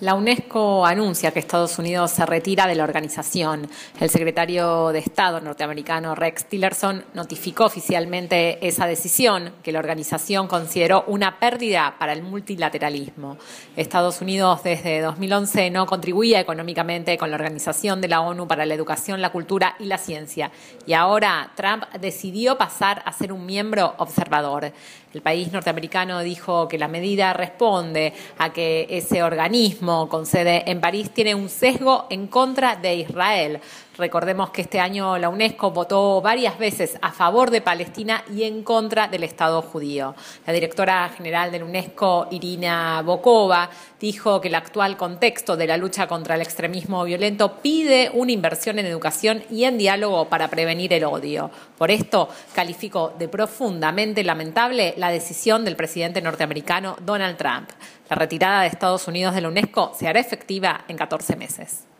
La UNESCO anuncia que Estados Unidos se retira de la organización. El secretario de Estado norteamericano Rex Tillerson notificó oficialmente esa decisión, que la organización consideró una pérdida para el multilateralismo. Estados Unidos desde 2011 no contribuía económicamente con la Organización de la ONU para la Educación, la Cultura y la Ciencia, y ahora Trump decidió pasar a ser un miembro observador. El país norteamericano dijo que la medida responde a que ese organismo con sede en París tiene un sesgo en contra de Israel. Recordemos que este año la UNESCO votó varias veces a favor de Palestina y en contra del Estado judío. La directora general de la UNESCO, Irina Bokova, dijo que el actual contexto de la lucha contra el extremismo violento pide una inversión en educación y en diálogo para prevenir el odio. Por esto, calificó de profundamente lamentable la decisión del presidente norteamericano Donald Trump. La retirada de Estados Unidos de la UNESCO se hará efectiva en 14 meses.